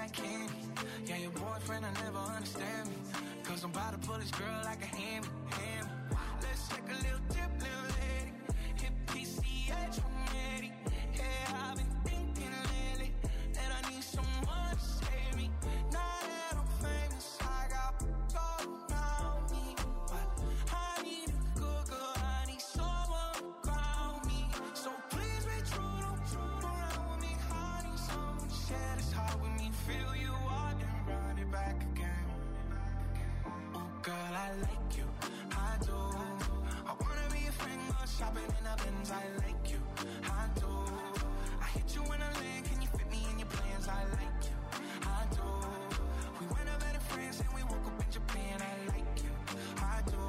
like candy. Yeah, your boyfriend will never understand me. Cause I'm about to pull this girl like a hammy. Let's take a little dip, little lady. Hit PCH, I'm ready. Yeah, I've been thinking lately that I need someone to save me. Now that I'm famous, I got gold around me. But I need a good girl, I need someone to ground me. So please be true, don't around with me. I need someone to share this heart with me. Feel you out and run it back again. Oh girl, I like you, I do. I wanna be a friend, go shopping in the Benz. I like you, I do. I hit you in a lane, can you fit me in your plans? I like you, I do. We went up better friends and we woke up in Japan. I like you, I do,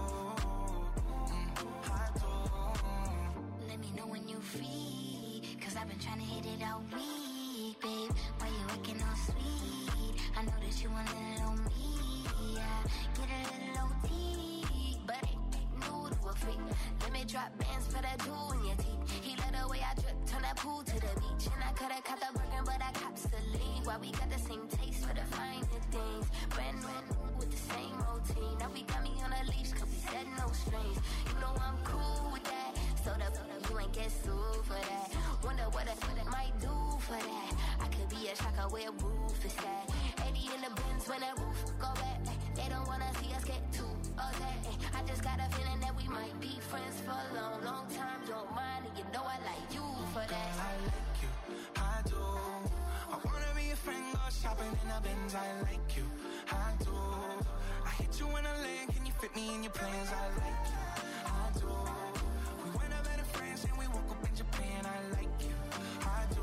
I do. Let me know when you free, cause I've been trying to hit it all week, babe. Why you acting all sweet? I know that you want a little on me, yeah. Get a little OT, but it ain't new to a freak. Let me drop bands for that jewel in your teeth. He let the way I drip, turn that pool to the beach. And I coulda caught the Birkin, but I cops the lead. Why we got the same taste for the finer things. Brand new with the same routine. Now we got me on a leash, cause we said no strings. You know I'm cool with that. So the you ain't get sued for that. Wonder what I might do for that. I could be a shocker where roof is at. 80 in the Benz when that roof go back. They don't wanna see us get too upset. I just got a feeling that we might be friends for a long, long time. Don't mind, and you know I like you for that. Girl, I like you, I do. I wanna be a friend, go shopping in the Benz. I like you, I do. I hit you in a lane, can you fit me in your plans? I like you, I do. We went up better friends and we woke up in Japan. I like you, I do,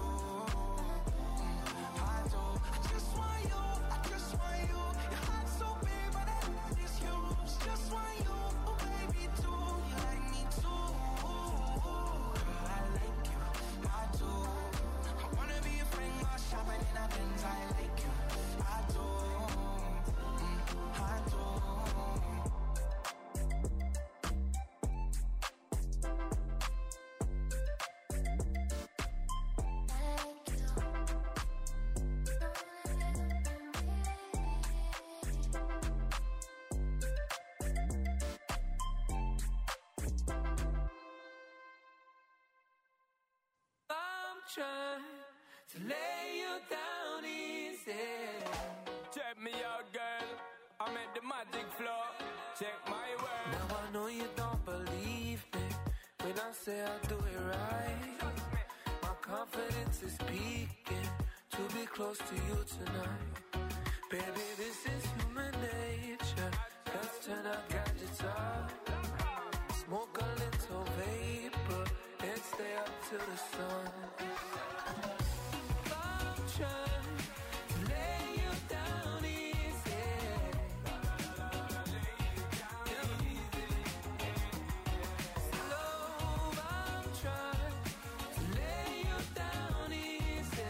I do. I just want you, I just want you. Your heart's so big, but I love is yours. Just want you, oh baby, too. You like me too. Girl, I like you, I do. I wanna be a friend, go shopping in a Benz. I like you, I do, I do. I'm trying to lay you down easy. Check me out, girl. I'm at the magic floor. Check my word. Now I know you don't believe me when I say I do it right. My confidence is peaking to be close to you tonight. Baby, this is human nature. Let's turn our gadgets off. Smoke a little vapor and stay up till the sun. I'm trying to lay you down easy. Slow, I'm trying to lay you down easy.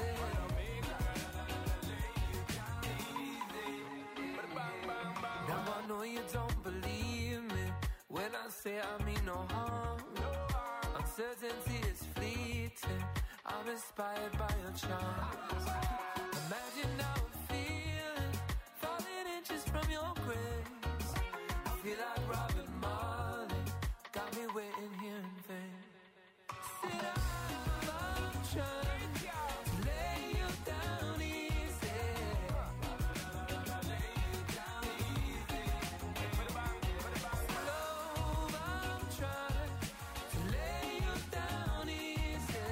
Now I know you don't believe me when I say I mean no harm. Uncertainty is fleeting. I'm inspired by your charms. Imagine how I'm feeling, falling inches from your grace. I feel like Robin Marley, got me waiting here in vain. Sit down, I'm trying to lay you down easy. Slow, I'm trying to lay you down easy.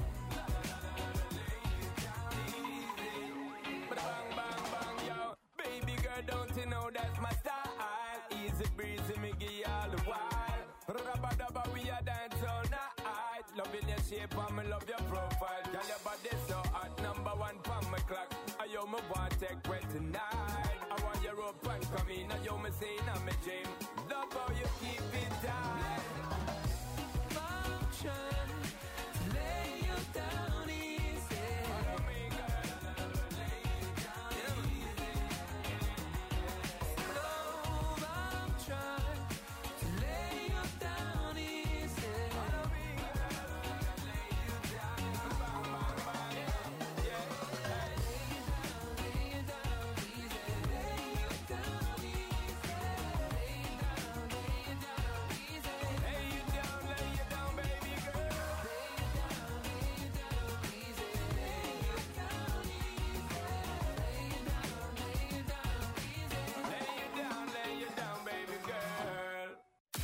Bang, bang, bang, yo. Baby girl, don't you know that's my style? Easy breezy, me give you all the while. Rubba dubba, we a dance all night. Loving your shape and me love your profile. Girl, your body so hot, number one from my clock. I yo me want take wet tonight. I want your rope and come in. I yo me say in my dream. Love how you keep it tight. I'm trying to lay you down easy. Slow, I'm trying to lay you down easy. Lay you down,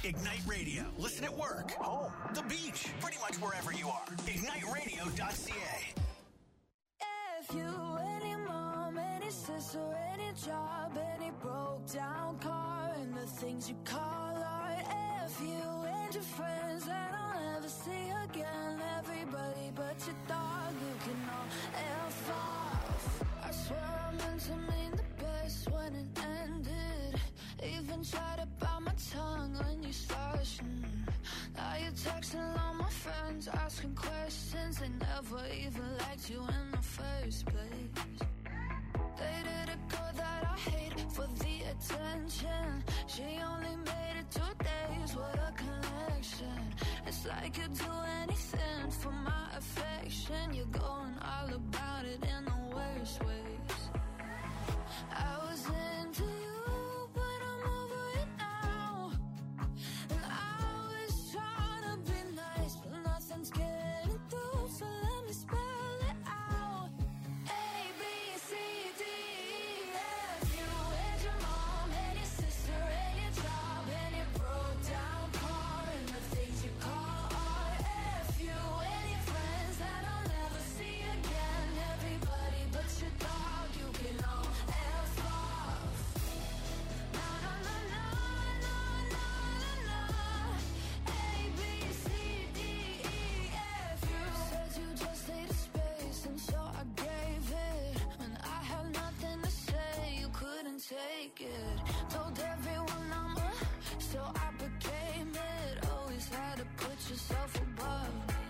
Ignite Radio. Listen at work, home, the beach, pretty much wherever you are. IgniteRadio.ca. If you, any mom, any sister, any job, any broke down car, and the things you call art. If you and your friends that I'll never see again, everybody but your dog, you can all F off. I swear I meant to mean the best when it ended. Even tried to bite my tongue when you started. Now you're texting all my friends, asking questions. They never even liked you in the first place. Dated a girl that I hate for the attention. She only made it 2 days, what a connection. It's like you'd do anything for my affection. You're going all about it in the worst ways. I was into you, but I'm over it now. And I was trying to be nice, but nothing's getting through, so let me spell it out. A, B, C, D, E, F. You and your mom, and your sister, and your job, and your broke down car, and the things you call art. F. You and your friends that I'll never see again. Everybody but your dog, you can all F off. Na na na na na na na na. A, B, C, D, E, F. You said you just needed space, and so I gave it. When I had nothing to say, you couldn't take it. Told everyone I'm a, so I became it. Always had to put yourself above me.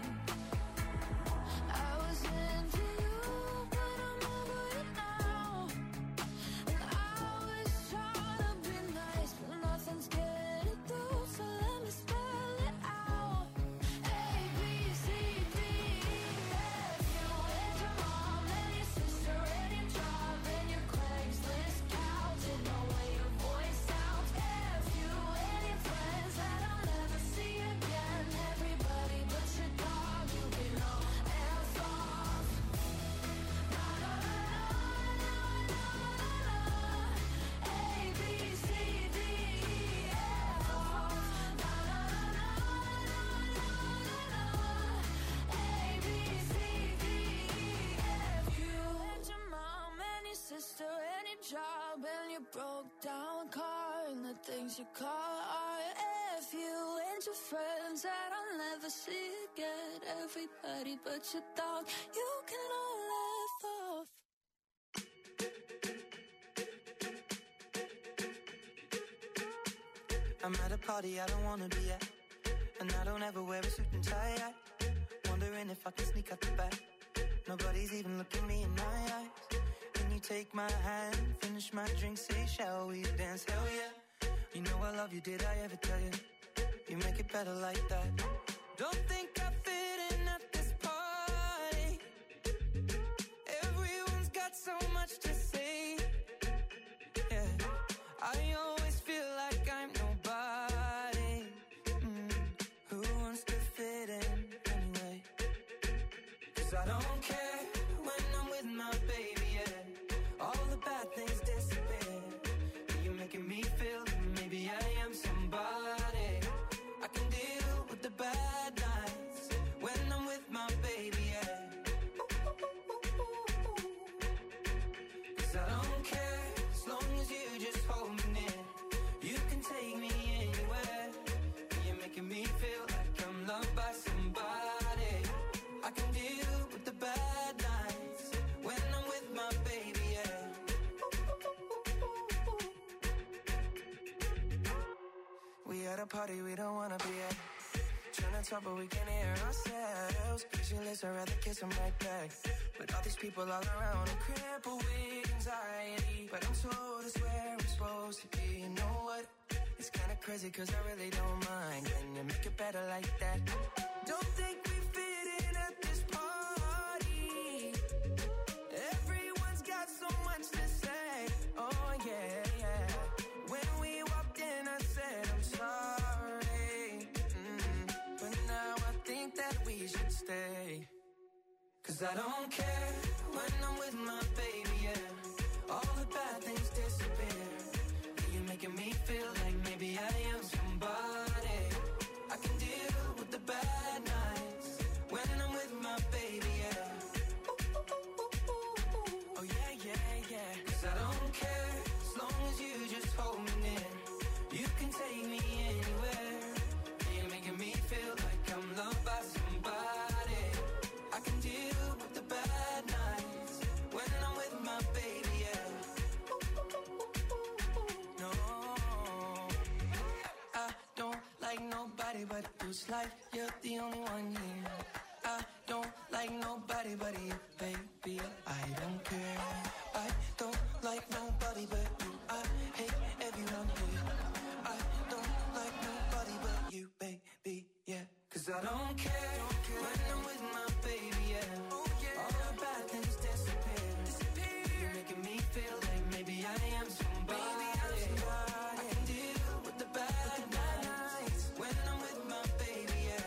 I was into you, but I'm over it now. And I was trying to be nice, but nothing's getting through, so let me spell it out. A, B, C, D, E, F. You and your mom, and your sister, and your job, and your Craigslist couch, and the way your voice sounds. F. You and your friends that I'll never see again. Everybody but your dog, you can all F off. Na na na na na na na. A, B, C, D, E, F off. Na na na na na na na. A, B, C, D, E, F. You and your mom and your sister and your job and your broke down car and the things you call art. F. You and your friends that I'll never see again. Everybody but your dog, you can all F off. I'm at a party I don't wanna be at, and I don't ever wear a suit and tie. Wondering if I can sneak out the back. Nobody's even looking me in my eyes. Can you take my hand, finish my drink, say shall we dance? Hell yeah. You know I love you, did I ever tell you? You make it better like that. Don't think I fit in at this party. Everyone's got so much to say. Yeah, I always feel like I'm nobody. Who wants to fit in anyway? 'Cause I don't care when I'm with my baby, yeah. All the bad things disappear. You're making me feel that maybe I am somebody. I can deal with the bad nights when I'm with my baby, yeah. 'Cause I don't care as long as you just hold me near. You can take me anywhere. You're making me feel like I'm loved by somebody. I can deal with the bad nights when I'm with my baby, yeah. We at a party we don't wanna be at. Trying to talk but we can't hear ourselves. Pictureless, I'd rather kiss them right back. With all these people all around, I'm crippled with anxiety. But I'm told it's where I'm supposed to be. You know what? It's kinda crazy 'cause I really don't mind. Can you make it better like that? Don't think we fit in at this party. Everyone's got so much to say. Oh yeah, yeah. When we walked in I said I'm sorry. But now I think that we should stay. 'Cause I don't care when I'm with my baby, yeah. All the bad things disappear. You're making me feel like maybe I am somebody. nobody but you. It's like you're the only one here. I don't like nobody but you, baby. I don't care. I don't like nobody but you. I hate everyone here. I don't like nobody but you, baby, yeah. Cause I don't care when I'm with my baby, yeah. All the bad things disappear. You're making me feel like maybe I am somebody. I can deal with the bad nights when I'm with my baby, yeah.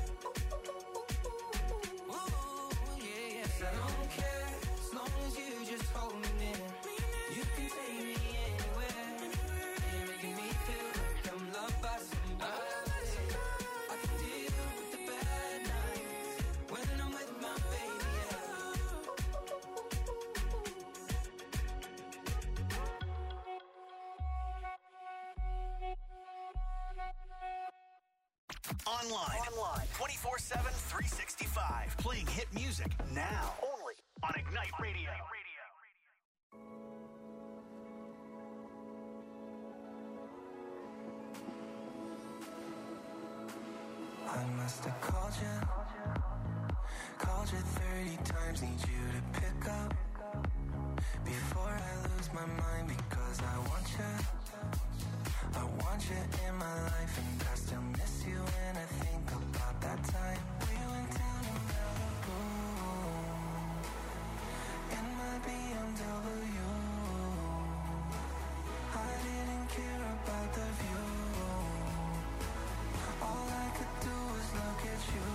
Ooh, yeah, yes, I don't care as long as you just hold me near. You can take me anywhere. You're making me feel like I'm loved by somebody. I can deal with the bad nights when I'm with my baby, yeah. Online. 24/7, 365. Playing hit music now. Only on Ignite Radio. I must have called you 30 times, need you to pick up before I lose my mind, because I want you in my life, and I still miss you when I think about that time we went down to Malibu in my BMW. I didn't care about the view. All I could do was look at you.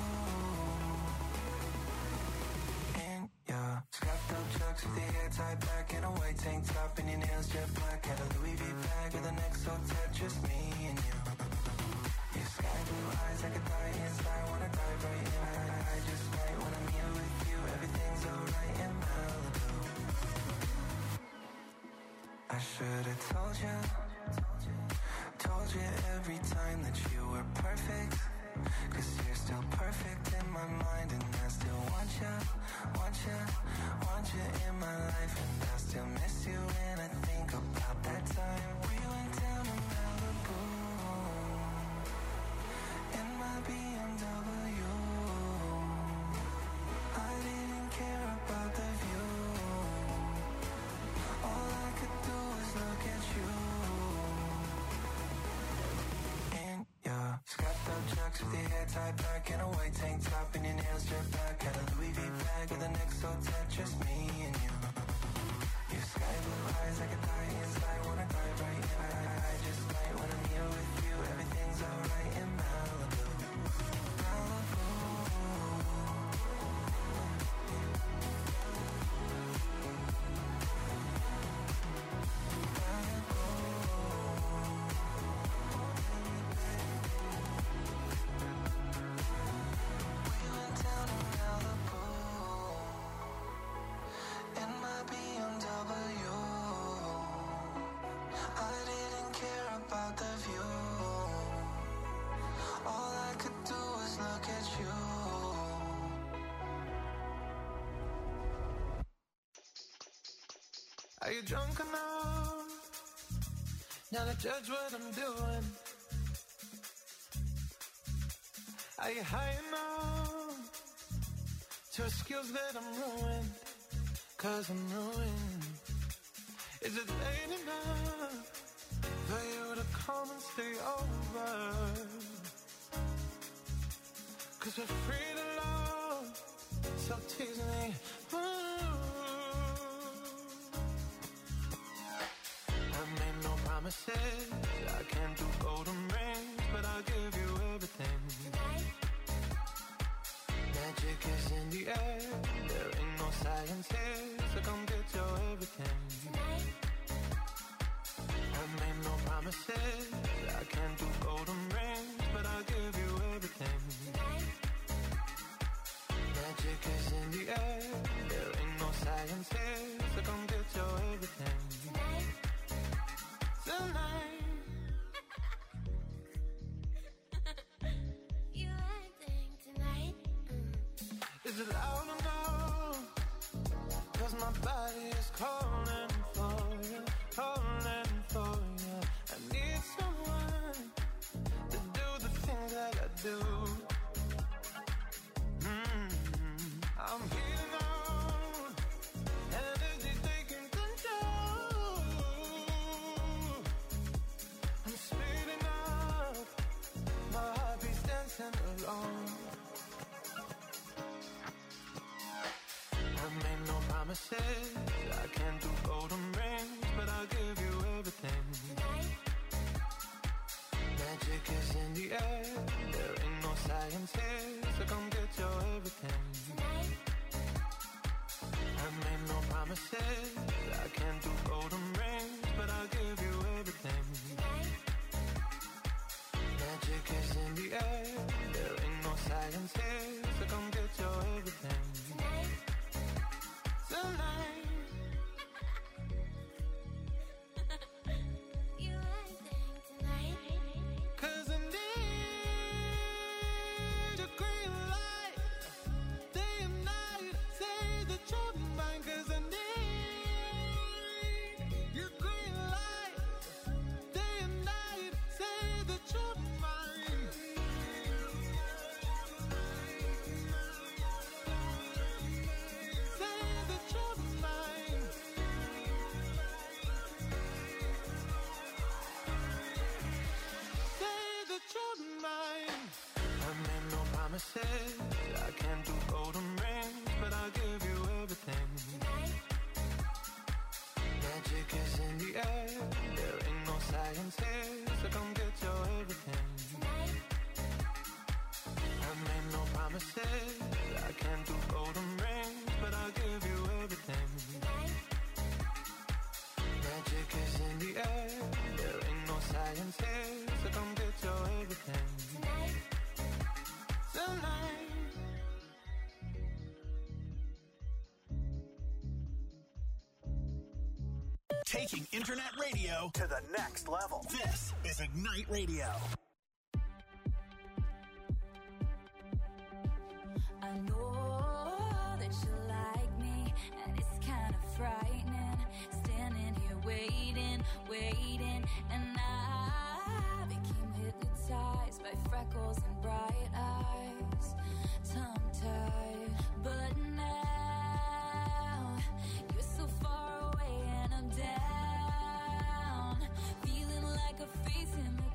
In your scuffed up chucks with your hair tied back in a white tank top and your nails jet black. Had a Louis V bag with an XO tat, just me and you. Your sky blue eyes like a die inside, wanna dive right in. I just might when I'm here with you. Everything's alright in Malibu. I should've told you every time that you were perfect, 'cause you're still perfect in my mind, and I still want you in my life, and I still miss you when I think about that time we went down to Malibu in my BMW. I didn't care about the view. All I could do was look at you. Yeah, scuffed up chucks with your hair tied back in a white tank top and your nails jet black. Had a Louis V bag with an XO tat, just me and you. Your sky blue eyes like a die inside, wanna dive right in. I just might when I'm here with you. Everything's alright in Malibu. Are you drunk enough now to judge what I'm doing? Are you high enough to excuse that I'm ruined? 'Cause I'm ruined. Is it late enough for you to come and stay over? 'Cause we're free to love, so tease me. I made no promises, I can't do golden rings, but I'll give you everything. Magic is in the air, there ain't no science here, so come get your everything. I made no promises, I can't do golden rings, but I'll give you everything. Magic is in the air, there ain't no science here, so come get your everything. Tonight. You acting tonight? Is it loud enough? 'Cause my body is calling for you, calling for you. I need someone to do the things that I promises. I can't do golden rings, but I'll give you everything. Tonight, Magic is in the air. There ain't no science here, so come get your everything. tonight, I made no promises. I can't do golden rings, but I'll give you everything. tonight, Magic is in the air. There ain't no science here, so come get your everything. tonight. Tonight. You anything tonight? 'Cause I need a green light, day and night. Say that you're mine, 'cause I need your green light, day and night. Say that you're mine. Say that you're mine. Say that you're mine. I made no promises. I can't do golden rings, but I'll give you everything. Tonight, Magic is in the air. There ain't no science here, so come get your everything. tonight, I made no promises. I can't do golden rings, but I'll give you everything. tonight, Magic is in the air. There ain't no science here, so come get your everything. tonight. Tonight. Taking internet radio to the next level. This is Ignite Radio. I know that you like me, and it's kind of frightening. Standing here waiting, and I became hypnotized by freckles and bright eyes, tongue-tied. But now you're so far away, and I'm down, feeling like a face in the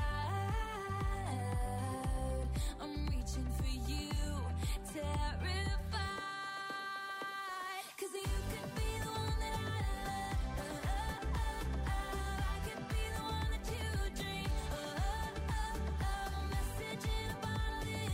crowd. I'm reaching for you, terrified, 'cause you could be the one that I love. I could be the one that you dream. Message in a bottle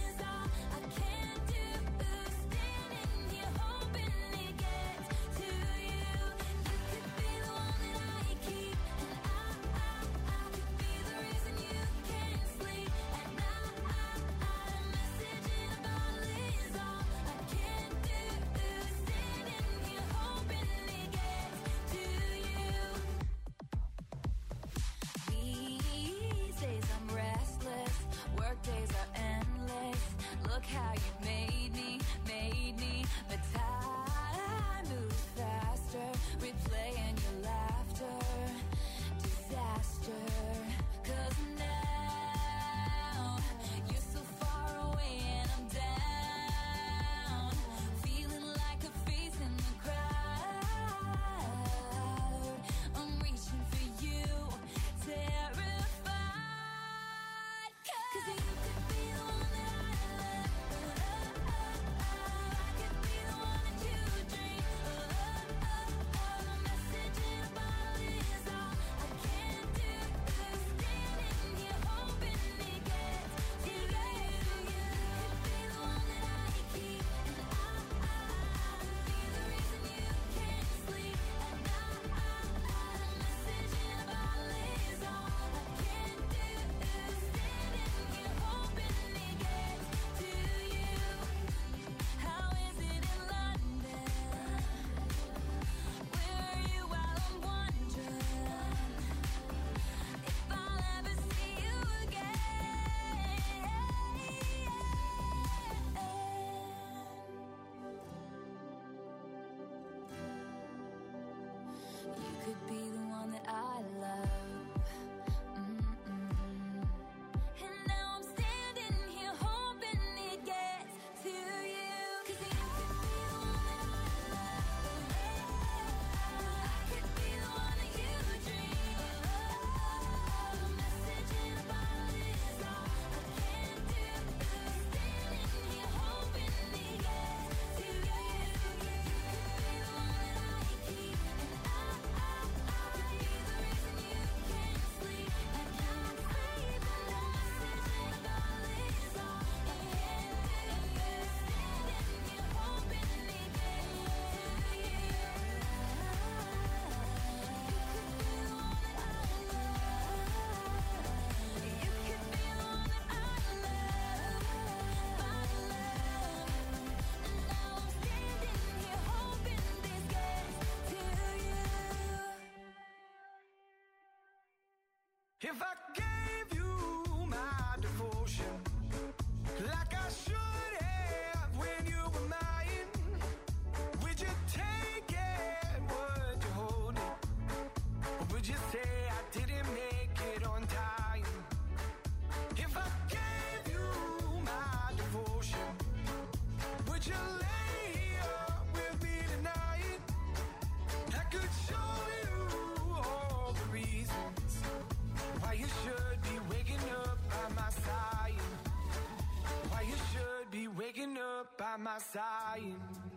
If I gave you my devotion, like I should have when you were mine, would you take it? Would you hold it? Or would you say I didn't make it on time? If I gave you my devotion, would you lay here with me tonight? I could show you all the reasons why you should be waking up by my side. Why you should be waking up by my side.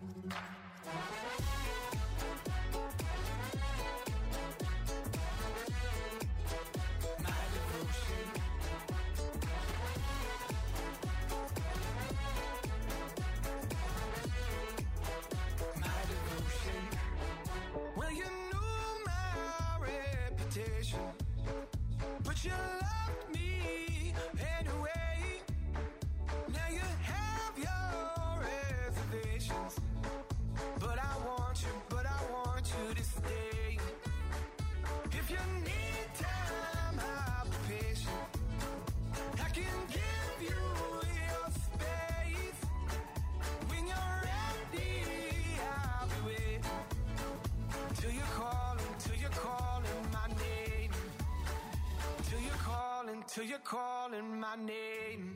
My devotion. My devotion. Well, you knew my reputation, but you loved me anyway. Now you have your reservations, but I want you to stay. If you need time, I'll be patient. I can give you your space. When you're ready, I'll be waiting. Till you're calling my name. Till you're calling my name.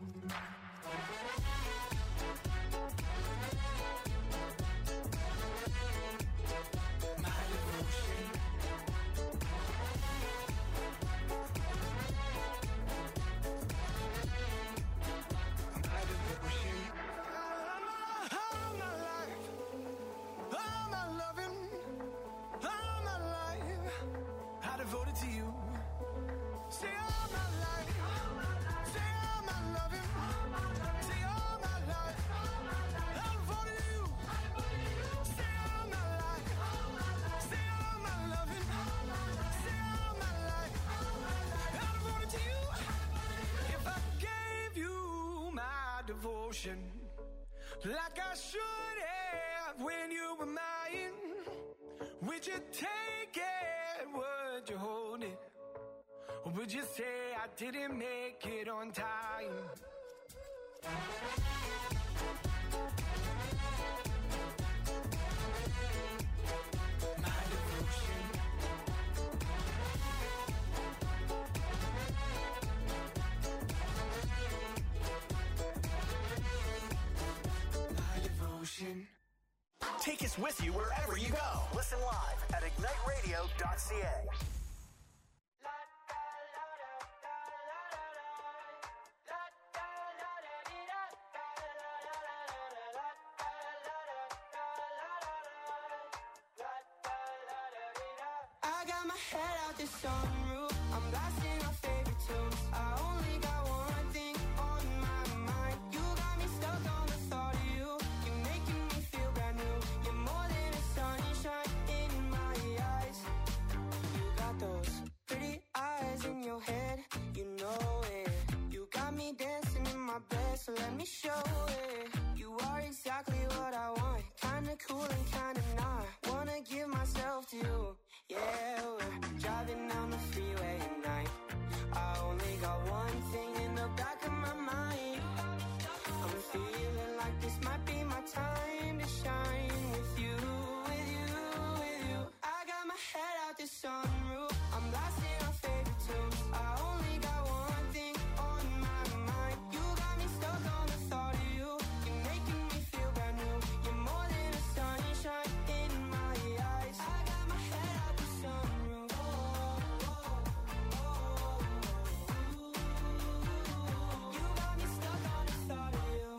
My devotion. My devotion. All my life, all my loving, all my life, I devoted to you. Say all my life, say all my loving, say all my life, I devoted to you. Say all my life, say all my loving, say all my life, I devoted to you. If I gave you my devotion, like I should have when you were mine, would you take it? Would you hold it? Or would you say I didn't make it on time? My devotion. My devotion. Take us with you wherever you go. Listen live at igniteradio.ca. I got my head out the sunroof. I'm blasting our favorite tunes. I only got one thing on my mind. You got me stuck on the thought of you. You're making me feel brand new. You're more than a sunshine in my eyes. You got those pretty eyes in your head. You know it. You got me dancing in my bed, so let me show it. You are exactly what I want. Kinda cool and kinda not. Wanna give myself to you. Yeah, we're driving down the freeway at night. I only got one thing in the back of my mind. I'm feeling like this might be my time to shine with you, with you, with you. I got my head out the sunroof. I'm blasting our favorite tunes. I only got one thing on my mind. You got me stuck on the thought of you. You're making me feel brand new. You're more than a sunshine in my eyes. I got my head out the sunroof. You got me stuck on the thought of you.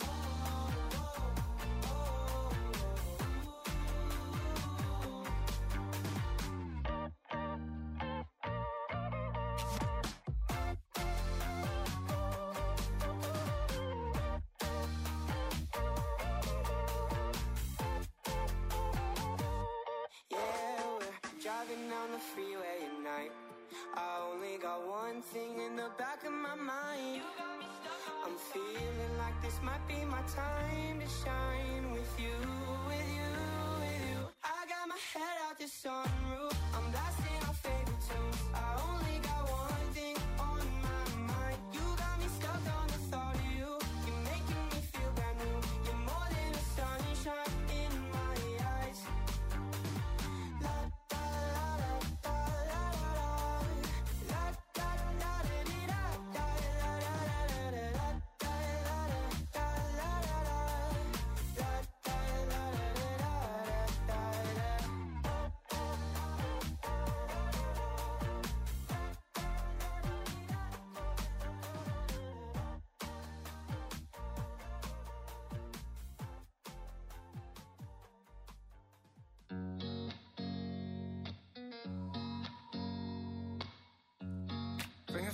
Yeah, we're driving down the freeway at night. I only got one thing in the back of my mind. I'm feeling like this might be my time to shine with you, with you, with you. I got my head out the sunroof. I'm blasting our favorite tunes. I only got one thing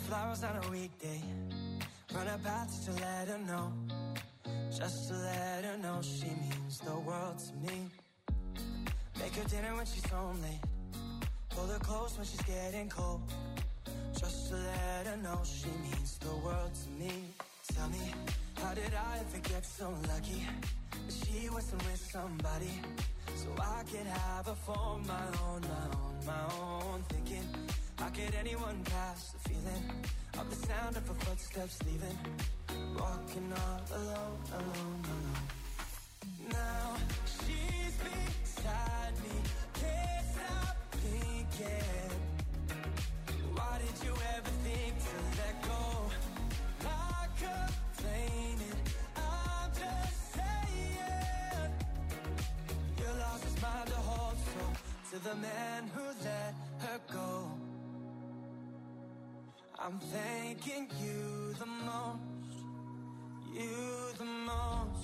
flowers on a weekday. Run her path just to let her know. Just to let her know she means the world to me. Make her dinner when she's home late. Pull her close when she's getting cold. Just to let her know she means the world to me. Tell me, how did I ever get so lucky that she wasn't with somebody so I could have her for my own, my own. Thinking, how could anyone pass the feeling of the sound of her footsteps leaving? Walking all alone, alone, alone. Now she's beside me, can't stop thinking. Why did you ever think to let go? Not complaining, I'm just saying. You lost his mind to hold so to the man who let her go. I'm thanking you the most, you the most.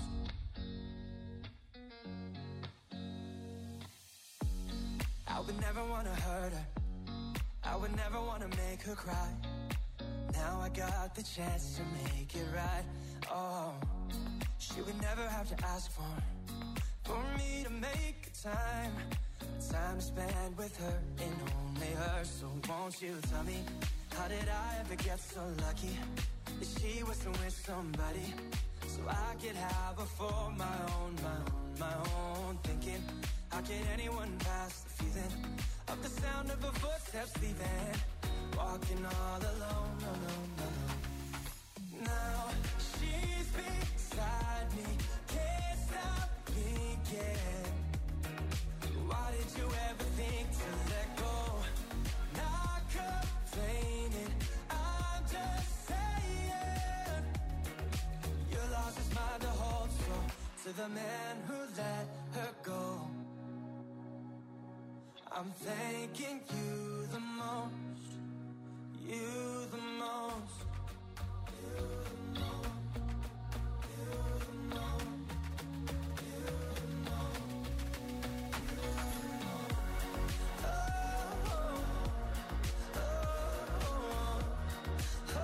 I would never want to hurt her, I would never want to make her cry. Now I got the chance to make it right. Oh, she would never have to ask for me to make time to spend with her and only her. So won't you tell me, how did I ever get so lucky that she wasn't with somebody so I could have her for my own, my own, my own. Thinking, how could anyone pass the feeling of the sound of her footsteps leaving? Walking all alone, alone, alone. Now she's beside me, can't stop thinking. Why did you ever think to let go? Not complaining, I'm just saying. You lost his mind to hold so to the man who let her go. I'm thanking you the most, you the most, you the most, you the most, you the most, you the most. Oh, oh, oh, oh,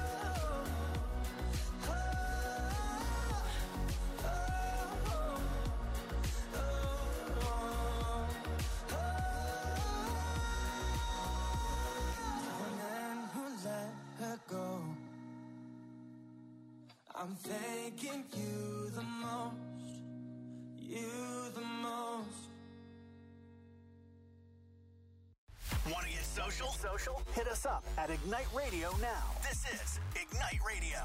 I'm thanking you the most, you the most. Want to get social? Hit us up at Ignite Radio now. This is Ignite Radio.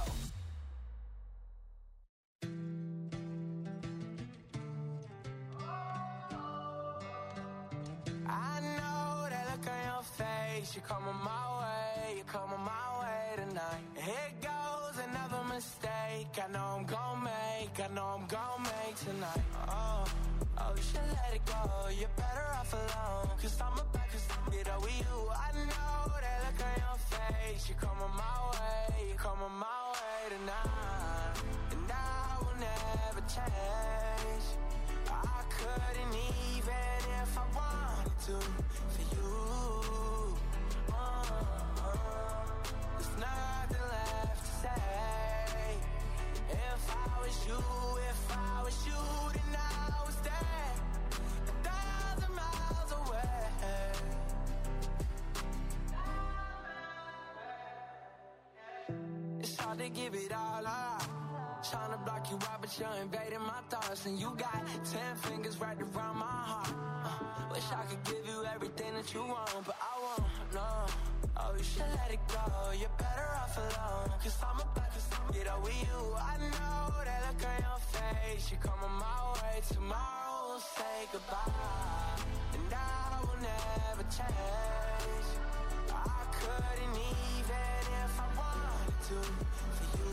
I know that look on your face. You're coming my way, you're coming my way tonight. Here goes another mistake. I know I'm gon' make tonight. Oh, you should let it go. You're better off alone. Cause I'm about to it over you. I know that look on your face. You're coming my way tonight. And I will never change. I couldn't even if I wanted to for you. There's nothing left to say. If I was you, then I was there 1,000 miles away. It's hard to give it all up. Trying to block you out, but you're invading my thoughts. And you got 10 fingers wrapped around my heart. Wish I could give you everything that you want, but I won't, no. Oh, you should let it go. You're better off alone. Cause I'm about to get over you. I know that look on your face. You're coming my way. Tomorrow we'll say goodbye. And I will never change. I couldn't even if I wanted to for you.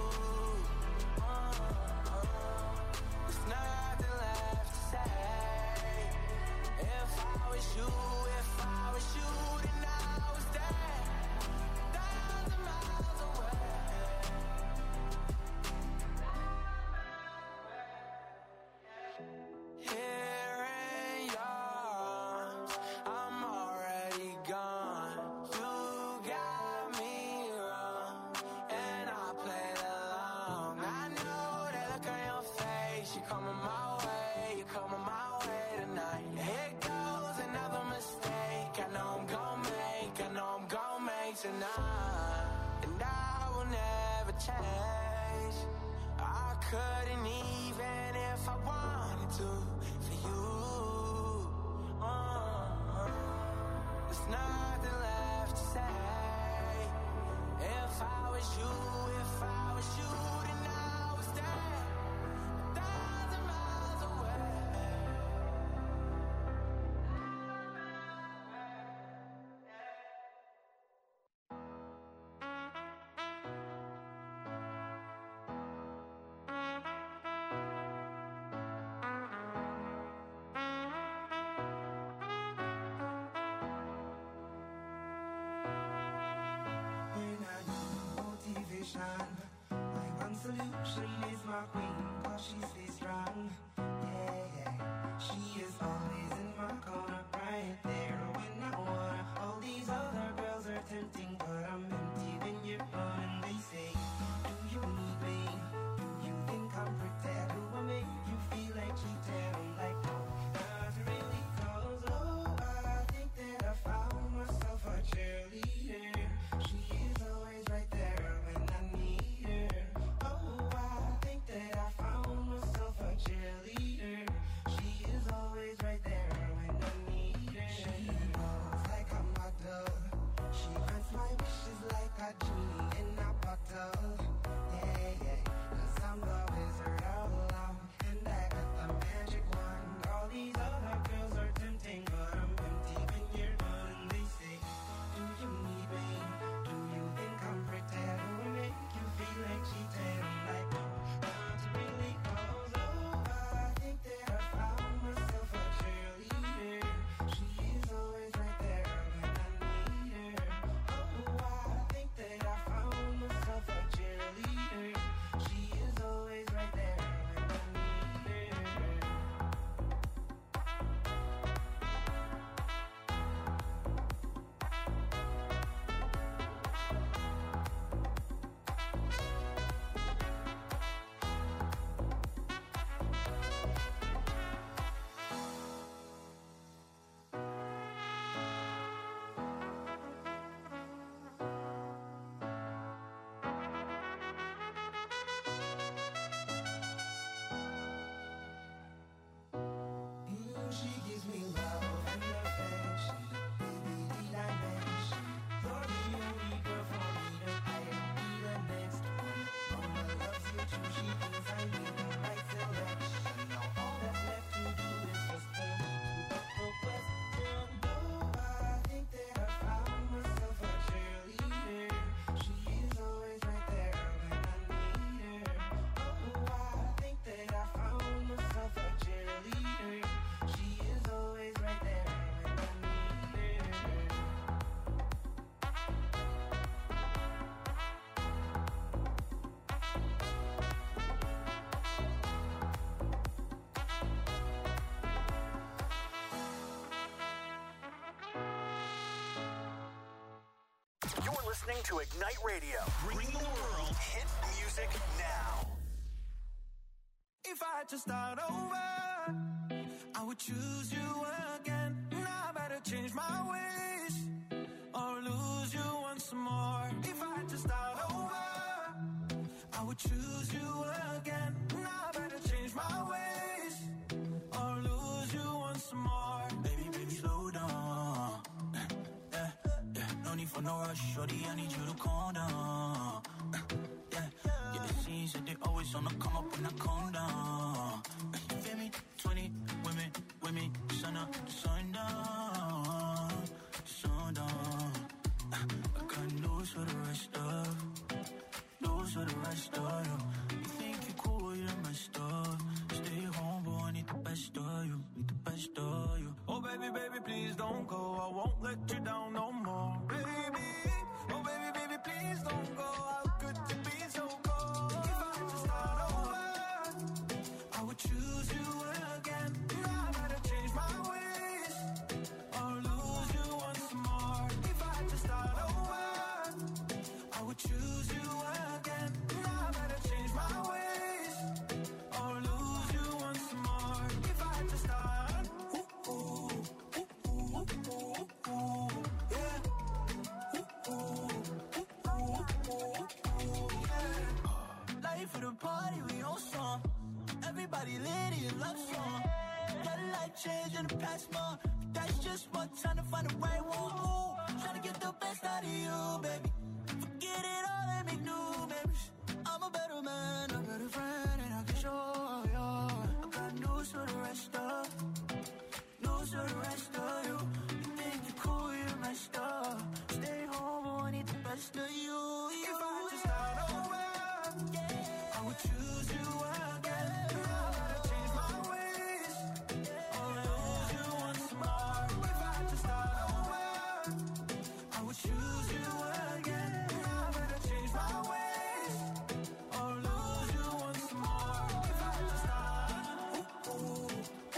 There's nothing left to say. If I was you, then I was there 1,000 miles away. Here in yours, I'm already gone. tonight, and I will never change. I couldn't even if I wanted to for you. There's nothing left to say. If I was you, then I would stay 1,000 miles away. My one solution is my queen, cause she stays strong. Yeah, yeah. She is always in my corner, right there when I wanna. All these other girls are tempting, but I'm empty when you're gone. And they say, do you need me? Do you think I'm pretend? Do I make you feel like cheating? I'm like, no, not really, cause I think that I found myself a cheerleader. She is always right there when I need her. Oh, I think that I found myself a cheerleader. She is always right there when I need her. She knows like a model. She grants my wishes like a genie in a bottle. Yeah, yeah, 'cause I'm the wizard all along, and I got the magic wand. All these other girls are tempting, but I'm empty when you're gone. And they say, do you need me? Do you think I'm pretend? Do I make you feel like cheating? I'm like, no, not really, cause I think that I found myself a cheerleader. She is always right there when I need her. Oh, I think that I found myself a cheerleader. She is always right there when I need her. She gives me love and affection, baby, dimension. You're the only girl for me to hire, be the next one. Mama loves you too, she thinks I need the right selection. Now all that's left to do is just the question. Oh, I think that I found myself a cheerleader. She is always right there when I need her. Oh, I think that I found myself a cheerleader. She is always right there when I need her. You're listening to Ignite Radio, bringing the world hit music now. If I had to start over, I would choose you again. I better change my ways or lose you once more. If I had to start over, I would choose you again. I better change my ways or lose you once more. Baby, baby, slow down. Yeah, yeah, no need for no rush, shorty, I need you to calm down. Yeah, the scenes that they always on the come up when I calm down. You feel me? 20 women, sun up, sundown, sundown. I got news for the rest of you. You think you're cool, you're messed up. Stay home, but I need the best of you, Oh baby, baby, please don't go. I won't let you down no more, baby. Oh baby, baby, please don't go. How could you be so cold? If I had to start over, I would choose you again. I better change my ways or lose you once more. If I had to start over, I would choose you again. I better change my ways or lose you once more. If I had to start, change in the past month. But that's just one time to find the right one. Ooh, trying to get the best out of you, baby. Forget it all and make new memories. I'm a better man, a better friend, and I can show you. I got news for the rest of you. You think you're cool, you're messed up. Stay home, but I need the best of you. If I had to start over, I would choose you again. I gotta change my ways. I'll lose you once more. If I had to start over, I would choose you again. I gotta change my ways. I'll lose you once more. If I had to start,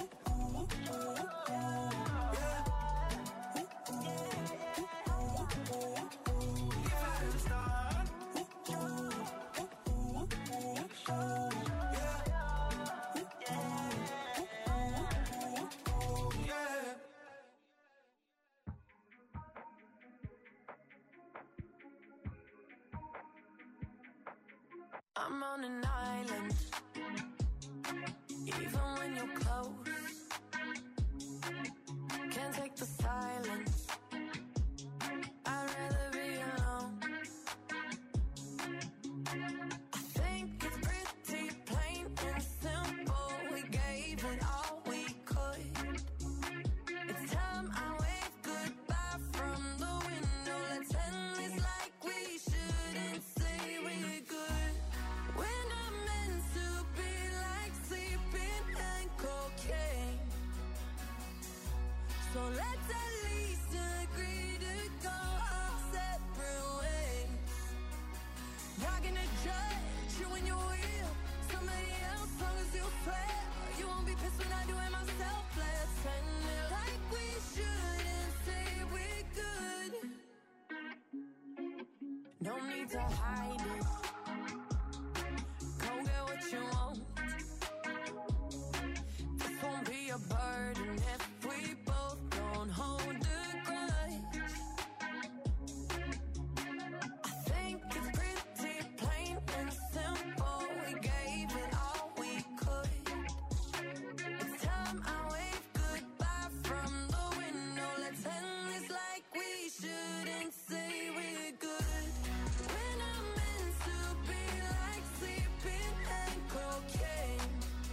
I'm on an island, even when you're close. Can't take the silence, I'd rather be alone. I think it's pretty plain and simple. We gave it all we could. It's time I wave goodbye from the window. Let's end this like we shouldn't say we're good. When I'm meant to be like sleeping and cocaine. So let's at least agree to go our separate ways. Not gonna judge you when you're real. Somebody else, long as you swear. You won't be pissed when I do it myself. Let's end it like we shouldn't say we're good. No need to hide it. Go get what you want. This won't be a burden if we both don't hold a grudge. I think it's pretty plain and simple. We gave it all we could. It's time I wave goodbye from the window. Let's end this like we shouldn't say we're good. When I'm meant to be like sleeping and cocaine.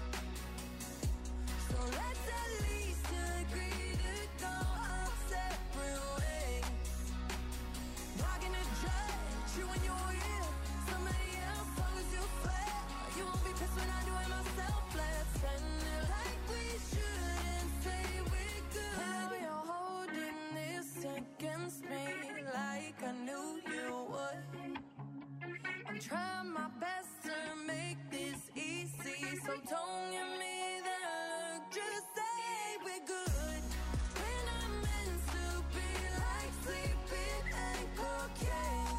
So let's at least agree to go our separate ways. Not gonna judge you when you're real. Somebody else, long as you swear. You won't be pissed when I do it myself. Let's end it like we shouldn't say we're good. Now you're holding this against me like I knew you would. I'm trying my best to make this easy, so don't give me that look, just say we're good. When I'm meant to be like sleeping and cocaine.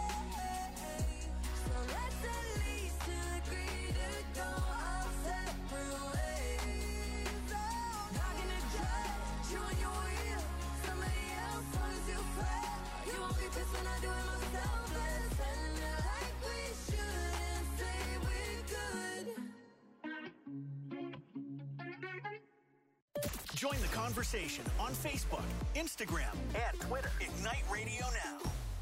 So let's at least agree to go our separate ways. Not gonna judge you when you're real. Somebody else, long as you swear. You won't be pissed when I do it myself. Let's end it like we shouldn't say we're good. Join the conversation on Facebook, Instagram, and Twitter. Ignite Radio Now.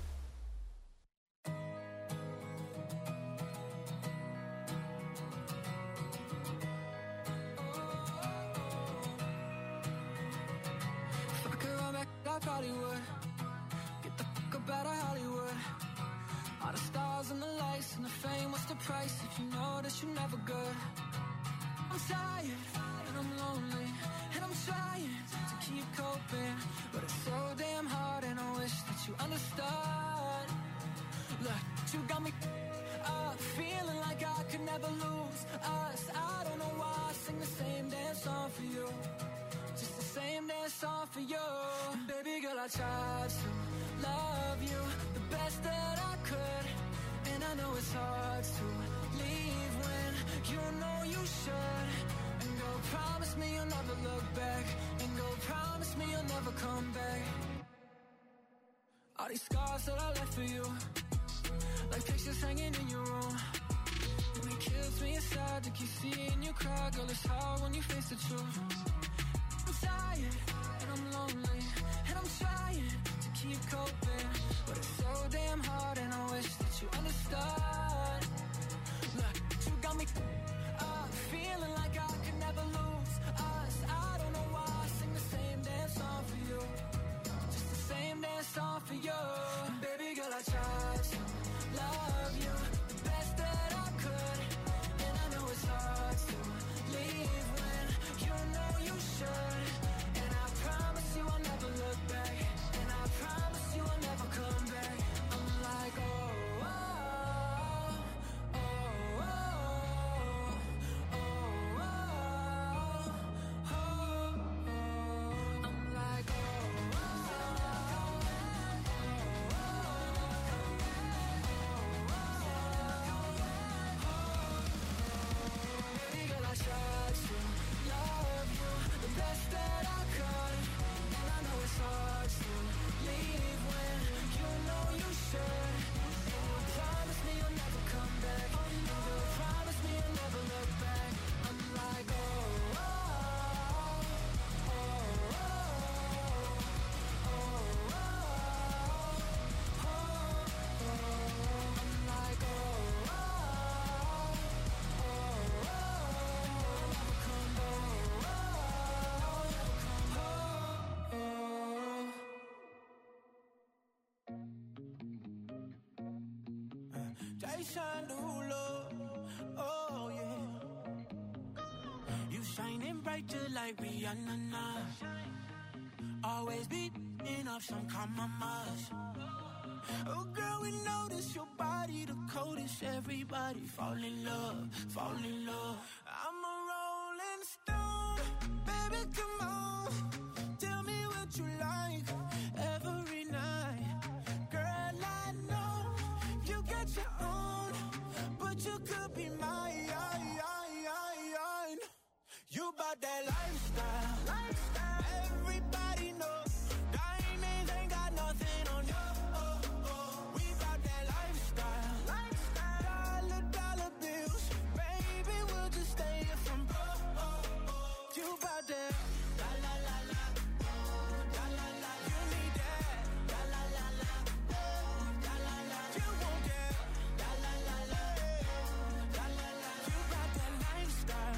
If I could run back, I probably would. Get the fuck up out of Hollywood. All the stars and the lights and the fame, what's the price if you know that you're never good? I'm tired and I'm lonely and I'm trying to keep coping, but it's so damn hard and I wish that you understood. Look, you got me feeling like I could never lose us. I don't know why I sing the same damn song for you, just the same damn song for you. Baby girl, I tried to love you the best that I could, and I know it's hard to leave when you know you should. And go promise me you'll never look back, and go promise me you'll never come back. All these scars that I left for you, like pictures hanging in your room, and it kills me inside to keep seeing you cry. Girl, it's hard when you face the truth. tired and I'm lonely and I'm trying to keep coping, but it's so damn hard and I wish that you understood. Look, you got me feeling like I could never lose us. I don't know why I sing the same damn song for you, just the same damn song for you. Baby girl, I tried to love you the best that I could, and I know it's hard to leave when you know you should. And I promise you I'll never look back, and I promise you I'll never come back. I'm like, oh, oh, oh, oh, oh, oh, oh, oh. I'm like, oh, oh, baby girl, I tried to love you the best that I could, and I know it's hard to leave when you know you should. And you promise me you'll never come back, and you promise me you'll never look back. I'm like, oh, oh, oh, oh, oh, oh, oh. I'm like, oh, oh, Jason Derulo, oh yeah. You shining bright just like Rihanna. Always beating up some compromise. Oh girl, we notice your body the coldest. Everybody fall in love, fall in love. I'm a rolling stone, baby, come on. Tell me what you like every night. Girl, I know you got your own, but you could be mine. You bout that lifestyle. Everybody knows diamonds ain't got nothing on you. We bout that lifestyle. Dollar bills, baby, we'll just stay here from you bout that. La la la la, la la la. You need that. La la la la, la la la. You want that. La la la la, la la la. You bout that lifestyle.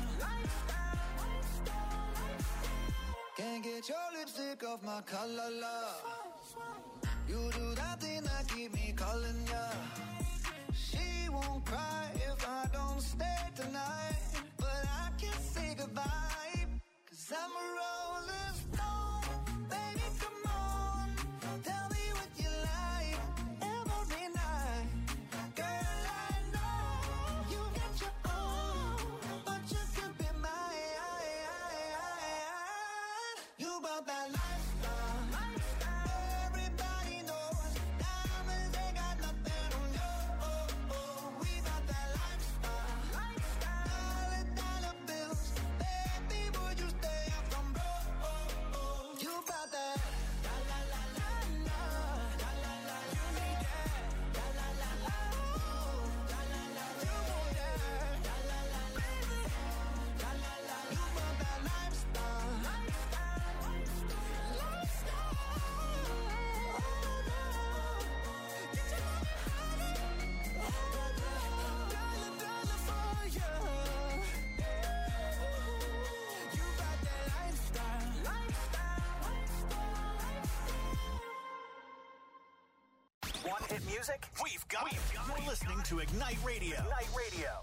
Can't get your lipstick off my collar, love. You do that thing that keep me calling ya. She won't cry if I don't stay tonight, but I can't say goodbye, 'cause I'm a rolling stone. Baby, come on, tell me what you like every night. Girl, I know you got your own, but you could be mine. You about that lifestyle. Everybody knows diamonds ain't got nothing on you. We about that lifestyle. Dollar bills, baby, would you stay up from broke? You about that. La la la la la, la la la. You need that. La la la la, la la la. You want that. La la la la, la la la. You about that lifestyle. Want hit music? We've got it. You're listening to Ignite Radio. Ignite Radio.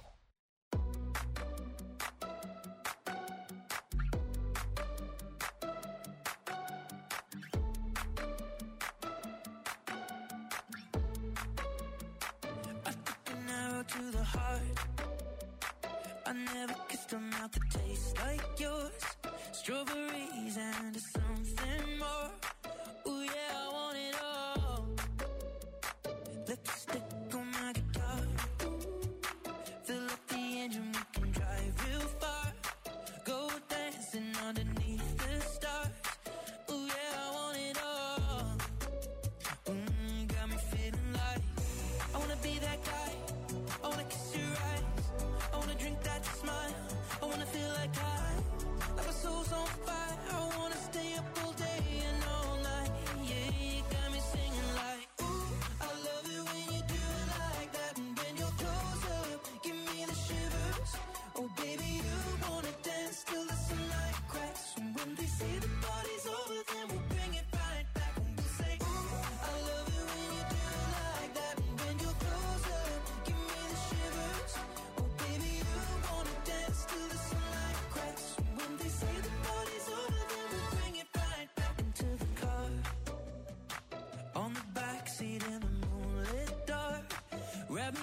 I took an arrow to the heart. I never kissed a mouth that tastes like yours. Strawberries and something more. Ooh yeah, I want it all. Lipstick on my guitar. Fill up the engine, we can drive real far. Go dancing underneath the stars. Ooh yeah, I want it all. Got me feeling like I wanna be that guy. I wanna kiss your eyes. I wanna drink that smile. I wanna feel like my soul's on fire. I wanna stay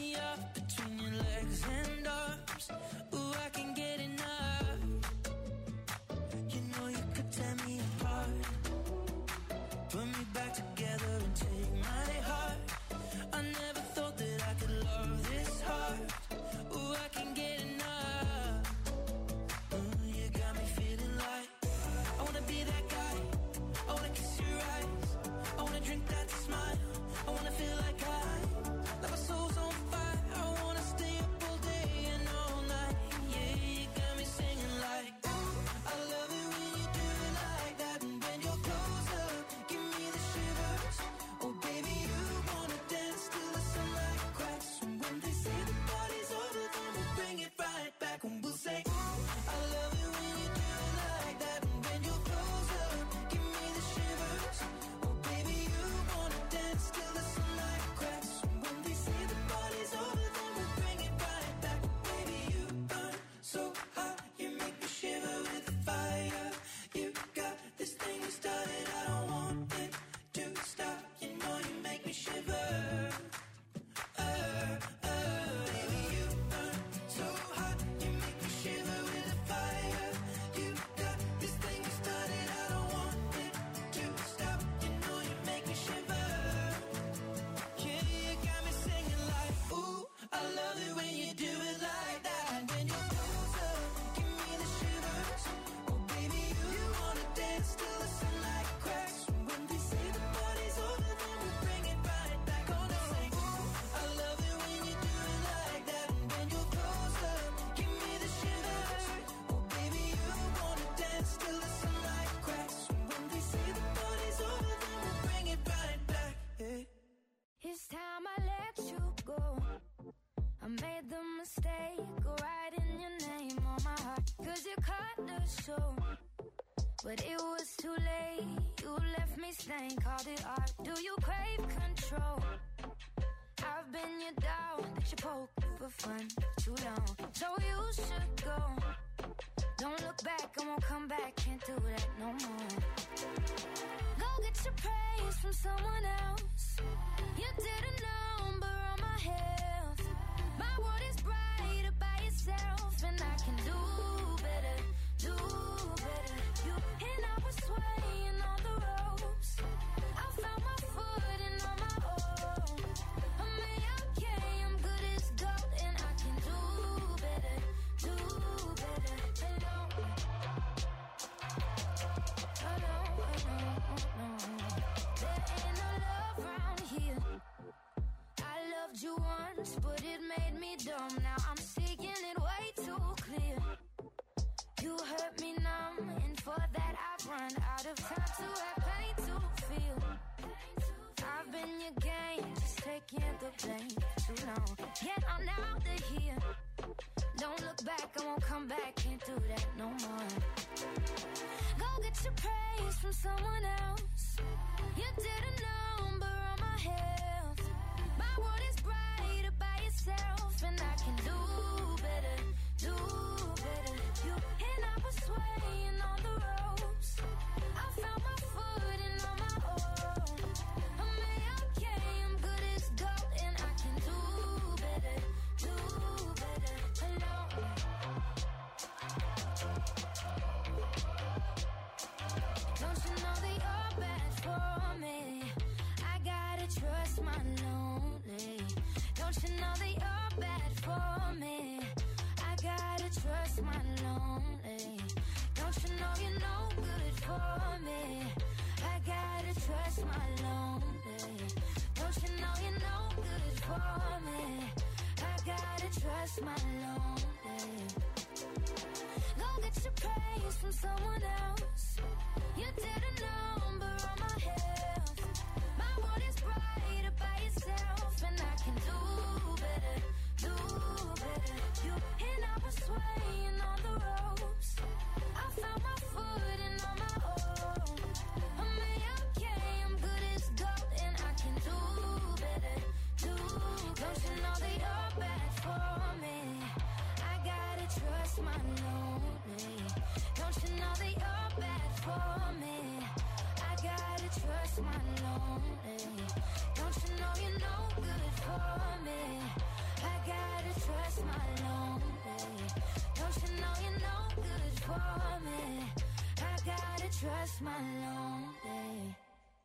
me up between your legs and arms. Ooh, I can get enough. You know you could tear me apart. Put me back together and take my heart. I never thought that I could love this hard. Ooh, I can get enough. Ooh, you got me feeling like I wanna be that guy. I wanna kiss your eyes. I wanna drink that smile. I wanna feel like like my soul's on fire. I wanna stay up all day and all night. Yeah, you got me singing like, ooh, I love it when you do it like that. And when you're close up, give me the shivers. Oh baby, you wanna dance till the sunlight cracks. And when they say the party's over, then we'll bring it right back. And we'll say, ooh, I love it when you do it like that. And when you're close up, give me the shivers. Oh baby, you wanna dance till the sunlight cracks. And when they say the party's over, then we'll bring it right back. Baby, you burn so hot, you make me shiver with the fire. You got this thing you started, I don't want it to stop. You know you make me shiver. Baby, you burn so hot, you make me shiver with the fire. You got this thing you started, I don't want it to stop. You know you make me shiver. Yeah, you got me singing like, ooh, I love it when you do it like that. And when you're close up, give me the shivers. Oh baby, you wanna dance till the sunlight cracks. And when they say the party's over, then we'll bring it right back. Gonna say, ooh, I love it when you do it like that. And when you're close up, give me the shivers. Oh baby, you wanna dance till the sunlight cracks. And when they say the party's over, then we'll bring it right back. Yeah. It's time I let you go. I made the mistake of writing your name on my heart. 'Cause you cut the show, but it was too late. You left me stained, called it art. Do you crave control? I've been your dog that you poke for fun too long. So you should go. Don't look back, I won't come back. Can't do that no more. Go get your praise from someone else. You didn't number on my health. My world is brighter by itself, and I can do better, do better. You and I was swaying on the ropes. I found my footing on my own. I mean, okay, I'm good as gold, and I can do better, do better. Hello, there ain't no love around here. I loved you once, but it made me dumb. Now I'm seeing it way too clear. You hurt me numb, and for that I've run out of time to have pain to feel. I've been your game, just taking the blame too long. Get on out of here. Don't look back, I won't come back. Can't do that no more. Go get your praise from someone else. You didn't number on my health. My world is brighter by itself, and I can do better, do better. You and I was swaying on the ropes. I found my footing on my own. I mean, okay, I'm good as gold, and I can do better, do better. Hello. Don't you know that you're bad for me? I gotta trust my lonely. Don't you know that you're bad for me? I gotta trust my lonely. Don't you know you're no good for me? I gotta trust my lonely. Don't you know you're no good for me? I gotta trust my lonely. Go get your praise from someone else. You didn't number on my health. My world is brighter by itself, and I can do better, do better. You and I was swaying on the ropes. I found my footing on my own. I mean, okay, I'm good as gold, and I can do better, do. Don't you know that you're bad for me? I gotta trust my lonely. Don't you know that you're bad for me? I gotta trust my lonely. Don't you know you're no good for me? I my lonely. Don't you know you're no good for me? I gotta trust my lonely.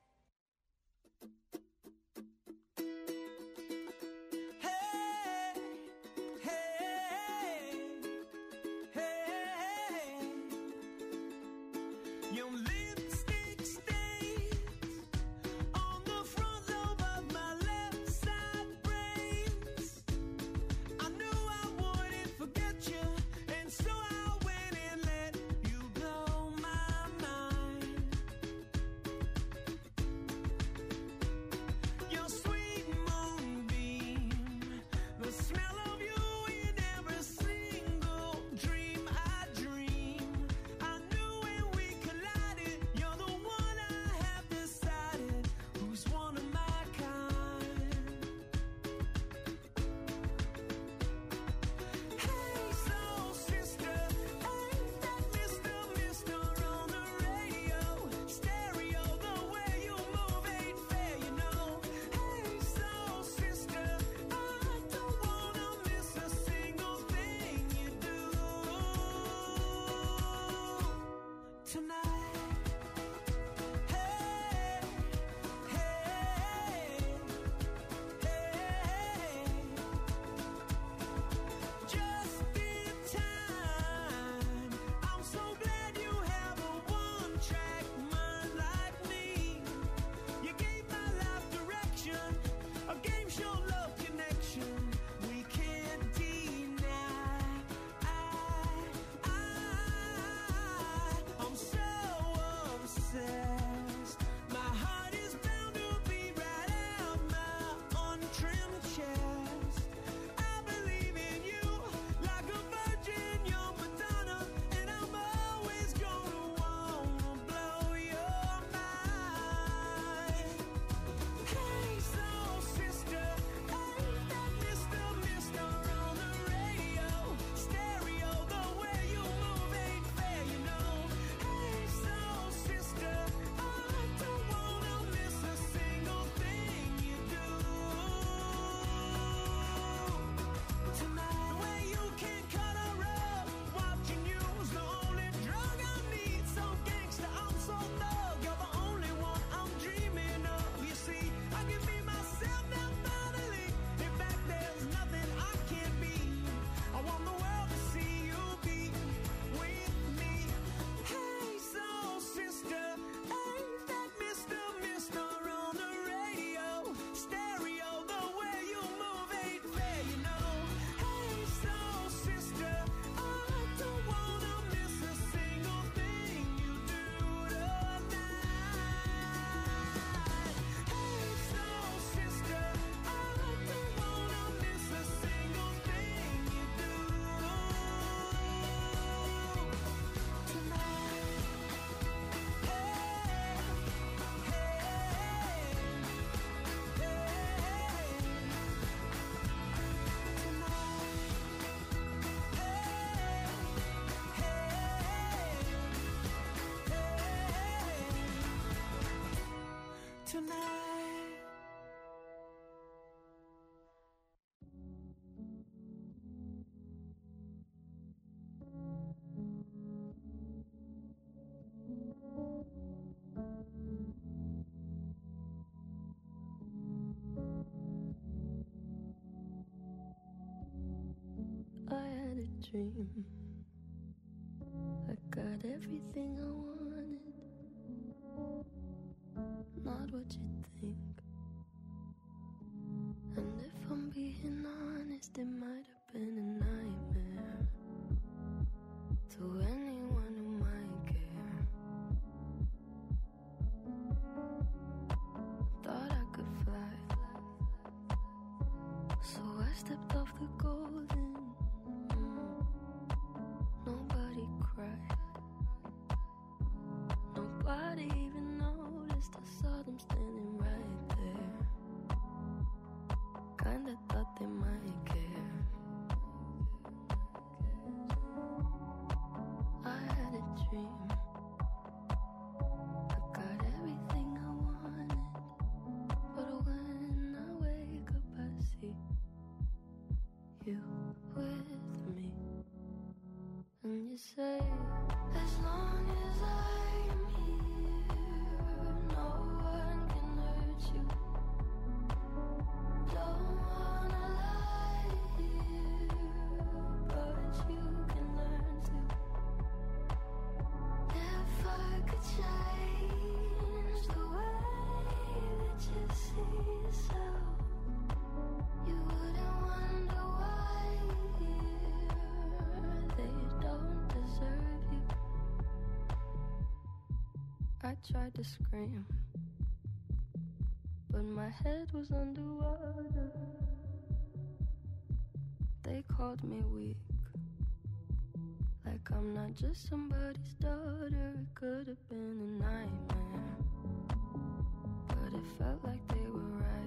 I had a dream. I got everything I wanted. Not what you think. And if I'm being honest, it might have been a nightmare to anyone who might care. Thought I could fly, so I stepped off the golden. Nobody cried. Nobody even noticed. I saw them standing right there. Kinda thought they might care. I had a dream. I got everything I wanted. But when I wake up I see you with me. And you say, as long as I'm here, no one can hurt you. Don't wanna lie here, but you can learn to. If I could change the way that you see yourself, you wouldn't wonder why they don't deserve you. I tried to scream, but my head was underwater. They called me weak, like I'm not just somebody's daughter. It could have been a nightmare, but it felt like they were right.